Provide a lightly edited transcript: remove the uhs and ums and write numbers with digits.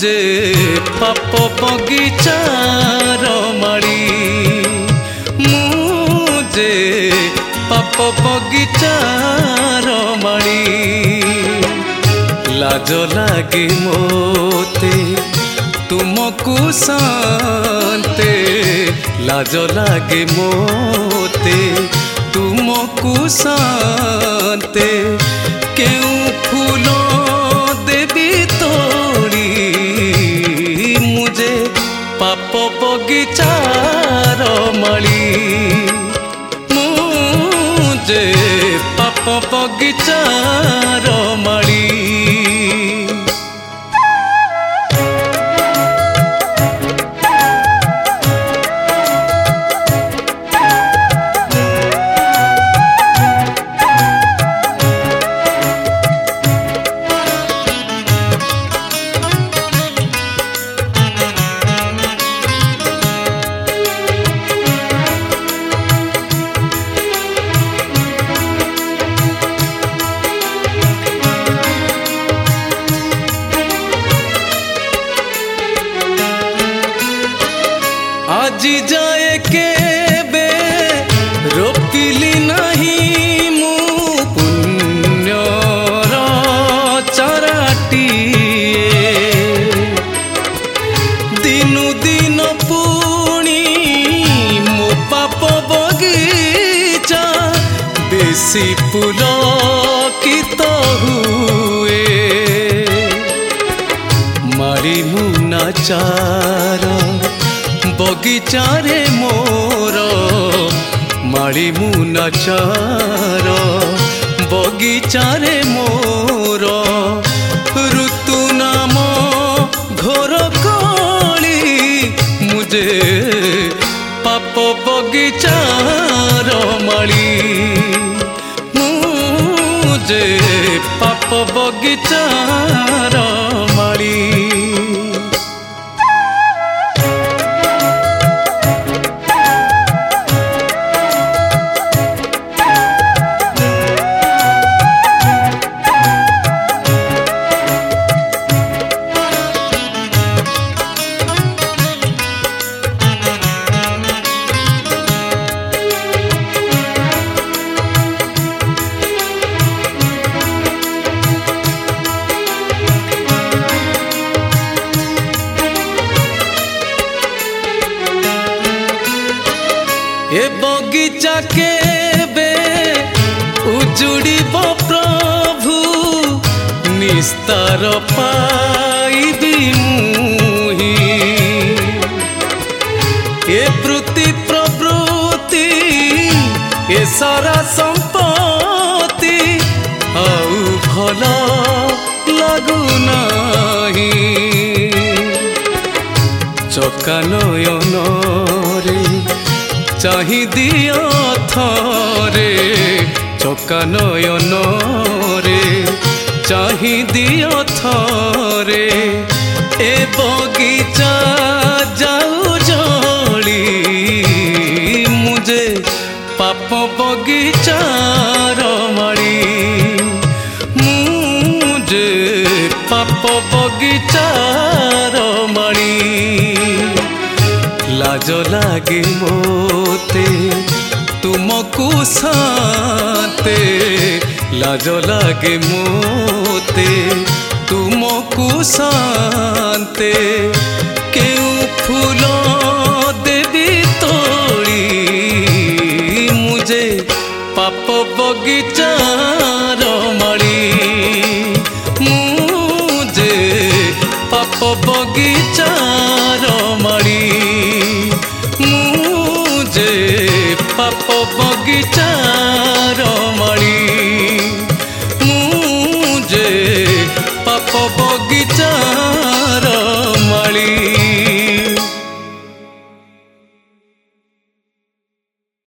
ଯେ ପାପ ବଗିଚାର ମାଳି ମୁଁ ଯେ ପାପ ବଗିଚାର ମାଳି ଲାଜ ଲାଗେ ମୋତେ ତୁମକୁ ସାନ୍ତେ ଲାଜ ଲାଗେ ମୋତେ ତୁମକୁ ସାନ୍ତେ କେଉଁ ଫୁଲ ଦେବି ତୋଳି ମୁଁ ଯେ ପାପ ବଗିଚାର ମାଳି ମୁଁ ଯେ ପାପ ବଗିଚାର ମାଳି। আজি जाए केबे रोपिली नहीं मु पुण्यर चाराटिए दिनु दिन पुणी मो पाप बगीचा बेसी पुलकित हुए मारी मुना चार बगीचारे मोर माड़ी मुना चार बगीचारे मोर ऋतु नाम घोर कली मुझे पाप बगीचार माली मुझे पाप बगीचार माली। ए बगीचा केबे उजुड़िब प्रभु निस्तार पाइबी मुही ए प्रति प्रवृत्ति ए सारा संपत्ति आउ भल लगुनाही चकानयन रे चाहि दियो थरे चकानयन रे चाहि दियो थरे ए बगीचा जाऊ जली मुझे पाप बगीचार माड़ी मुझे पाप बगीचार माड़ी लाज लागे मोते तुमको सान्ते लाज लागे मोते तुमको सान्ते केउ फूल देवी तोड़ी मुझे पाप बगीचार माड़ी मुझे पाप बगीचार माड़ी मुझे पाप बगीचार माड़ी मुझे पाप बगीचा